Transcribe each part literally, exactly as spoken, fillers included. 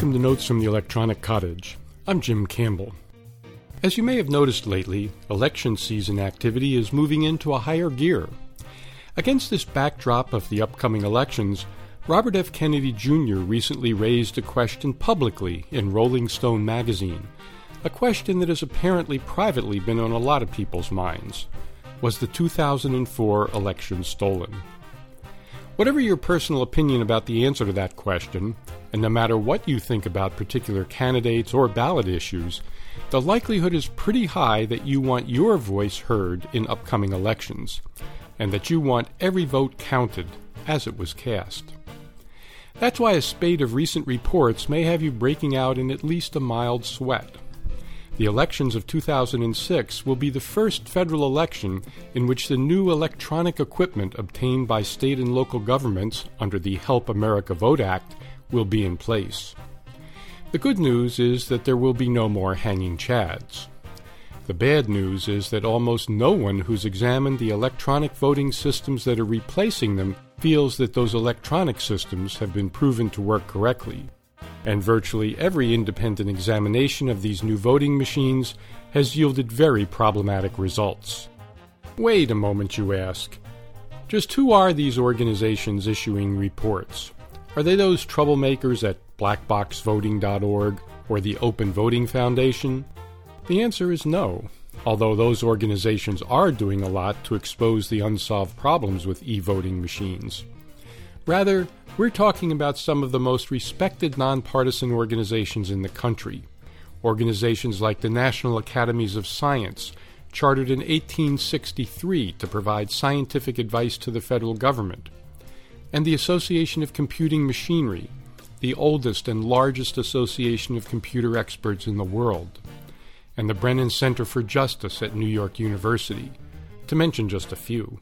Welcome to Notes from the Electronic Cottage. I'm Jim Campbell. As you may have noticed lately, election season activity is moving into a higher gear. Against this backdrop of the upcoming elections, Robert F. Kennedy Junior recently raised a question publicly in Rolling Stone magazine, a question that has apparently privately been on a lot of people's minds. Was the two thousand four election stolen? Whatever your personal opinion about the answer to that question, and no matter what you think about particular candidates or ballot issues, the likelihood is pretty high that you want your voice heard in upcoming elections, and that you want every vote counted as it was cast. That's why a spate of recent reports may have you breaking out in at least a mild sweat. The elections of two thousand six will be the first federal election in which the new electronic equipment obtained by state and local governments under the Help America Vote Act will be in place. The good news is that there will be no more hanging chads. The bad news is that almost no one who's examined the electronic voting systems that are replacing them feels that those electronic systems have been proven to work correctly. And virtually every independent examination of these new voting machines has yielded very problematic results. Wait a moment, you ask. Just who are these organizations issuing reports? Are they those troublemakers at black box voting dot org or the Open Voting Foundation? The answer is no, although those organizations are doing a lot to expose the unsolved problems with e-voting machines. Rather, we're talking about some of the most respected nonpartisan organizations in the country. Organizations like the National Academies of Science, chartered in eighteen sixty-three to provide scientific advice to the federal government, and the Association of Computing Machinery, the oldest and largest association of computer experts in the world, and the Brennan Center for Justice at New York University, to mention just a few.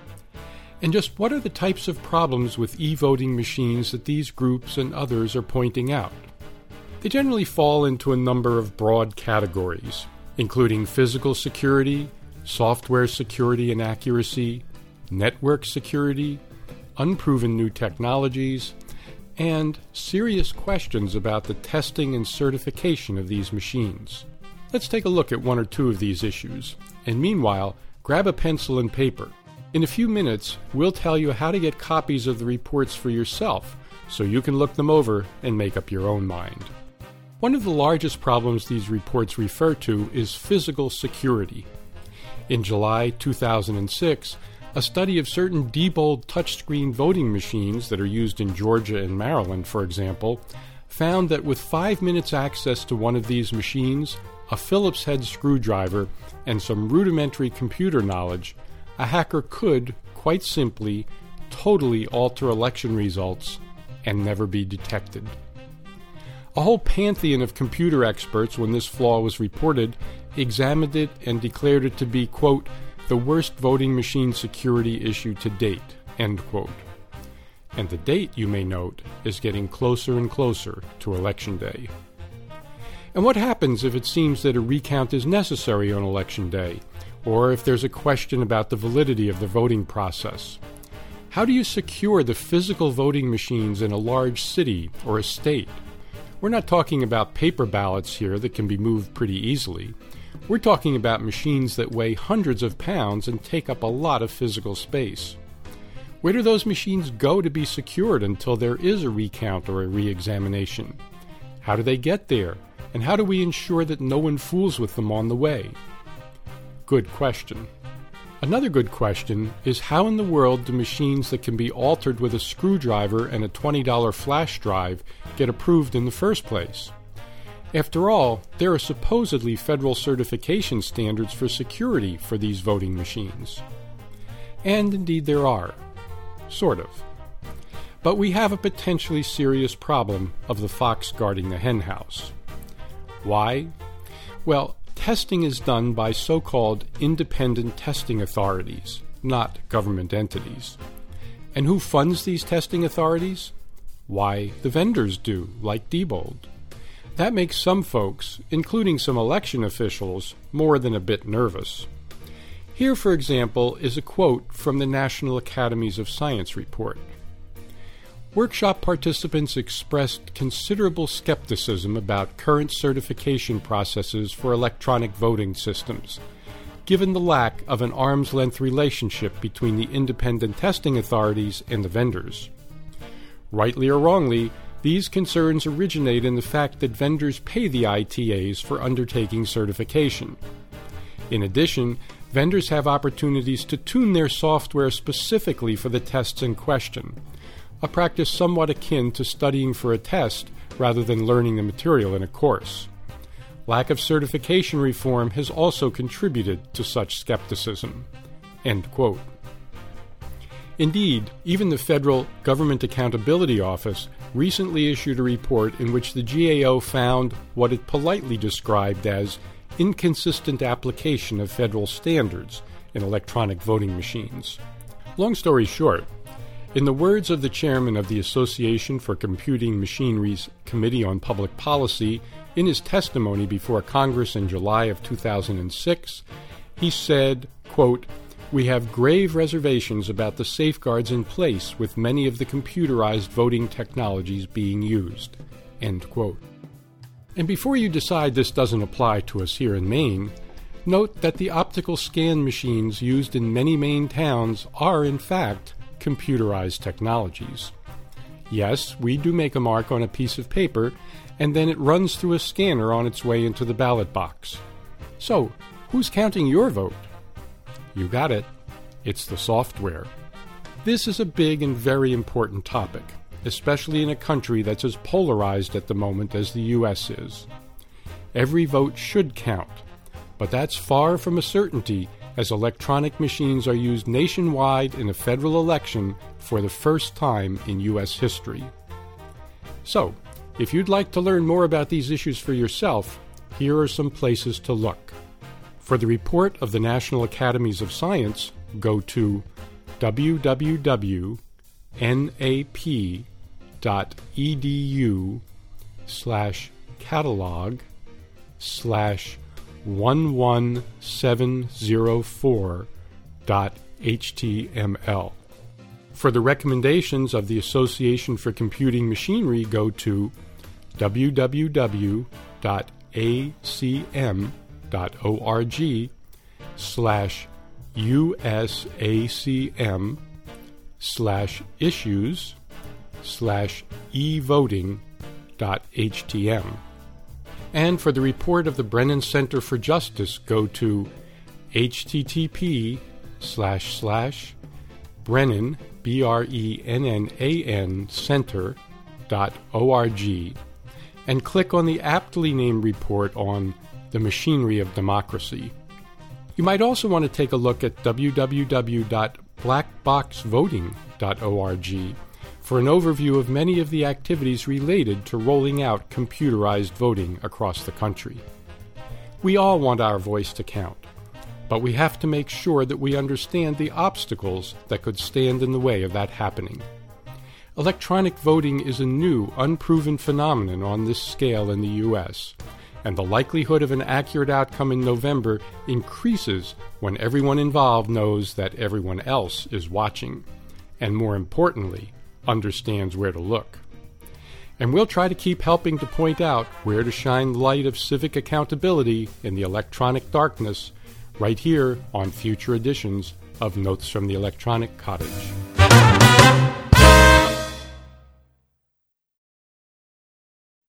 And just what are the types of problems with e-voting machines that these groups and others are pointing out? They generally fall into a number of broad categories, including physical security, software security and accuracy, network security, unproven new technologies, and serious questions about the testing and certification of these machines. Let's take a look at one or two of these issues, and meanwhile, grab a pencil and paper. In a few minutes, we'll tell you how to get copies of the reports for yourself, so you can look them over and make up your own mind. One of the largest problems these reports refer to is physical security. In July two thousand six, a study of certain Diebold touchscreen voting machines that are used in Georgia and Maryland, for example, found that with five minutes access to one of these machines, a Phillips head screwdriver, and some rudimentary computer knowledge, a hacker could, quite simply, totally alter election results and never be detected. A whole pantheon of computer experts, when this flaw was reported, examined it and declared it to be, quote, the worst voting machine security issue to date, end quote. And the date, you may note, is getting closer and closer to Election Day. And what happens if it seems that a recount is necessary on Election Day, or if there's a question about the validity of the voting process? How do you secure the physical voting machines in a large city or a state? We're not talking about paper ballots here that can be moved pretty easily. We're talking about machines that weigh hundreds of pounds and take up a lot of physical space. Where do those machines go to be secured until there is a recount or a re-examination? How do they get there? And how do we ensure that no one fools with them on the way? Good question. Another good question is how in the world do machines that can be altered with a screwdriver and a twenty dollars flash drive get approved in the first place? After all, there are supposedly federal certification standards for security for these voting machines. And indeed there are. Sort of. But we have a potentially serious problem of the fox guarding the henhouse. Why? Well, testing is done by so-called independent testing authorities, not government entities. And who funds these testing authorities? Why, the vendors do, like Diebold. That makes some folks, including some election officials, more than a bit nervous. Here, for example, is a quote from the National Academies of Science report. workshop participants expressed considerable skepticism about current certification processes for electronic voting systems, given the lack of an arm's-length relationship between the independent testing authorities and the vendors. Rightly or wrongly, these concerns originate in the fact that vendors pay the I T As for undertaking certification. In addition, vendors have opportunities to tune their software specifically for the tests in question, a practice somewhat akin to studying for a test rather than learning the material in a course. Lack of certification reform has also contributed to such skepticism." End quote. Indeed, even the Federal Government Accountability Office recently issued a report in which the G A O found what it politely described as inconsistent application of federal standards in electronic voting machines. Long story short, in the words of the chairman of the Association for Computing Machinery's Committee on Public Policy in his testimony before Congress in July of two thousand six, he said, quote, "We have grave reservations about the safeguards in place with many of the computerized voting technologies being used." End quote. And before you decide this doesn't apply to us here in Maine, note that the optical scan machines used in many Maine towns are, in fact, computerized technologies. Yes, we do make a mark on a piece of paper, and then it runs through a scanner on its way into the ballot box. So, who's counting your vote? You got it. It's the software. This is a big and very important topic, especially in a country that's as polarized at the moment as the U S is. Every vote should count, but that's far from a certainty as electronic machines are used nationwide in a federal election for the first time in U S history. So, if you'd like to learn more about these issues for yourself, here are some places to look. For the report of the National Academies of Science, go to w w w dot n a p dot e d u slash catalog slash one one seven zero four dot h t m l. For the recommendations of the Association for Computing Machinery, go to w w w dot a c m dot org slash usacm slash issues slash evoting dot htm. And for the report of the Brennan Center for Justice, go to http slash slash Brennan, B R E N N A N, center dot org, and click on the aptly named report on the machinery of democracy. You might also want to take a look at w w w dot black box voting dot org for an overview of many of the activities related to rolling out computerized voting across the country. We all want our voice to count, but we have to make sure that we understand the obstacles that could stand in the way of that happening. Electronic voting is a new, unproven phenomenon on this scale in the U S, and the likelihood of an accurate outcome in November increases when everyone involved knows that everyone else is watching, and more importantly, understands where to look. And we'll try to keep helping to point out where to shine the light of civic accountability in the electronic darkness right here on future editions of Notes from the Electronic Cottage.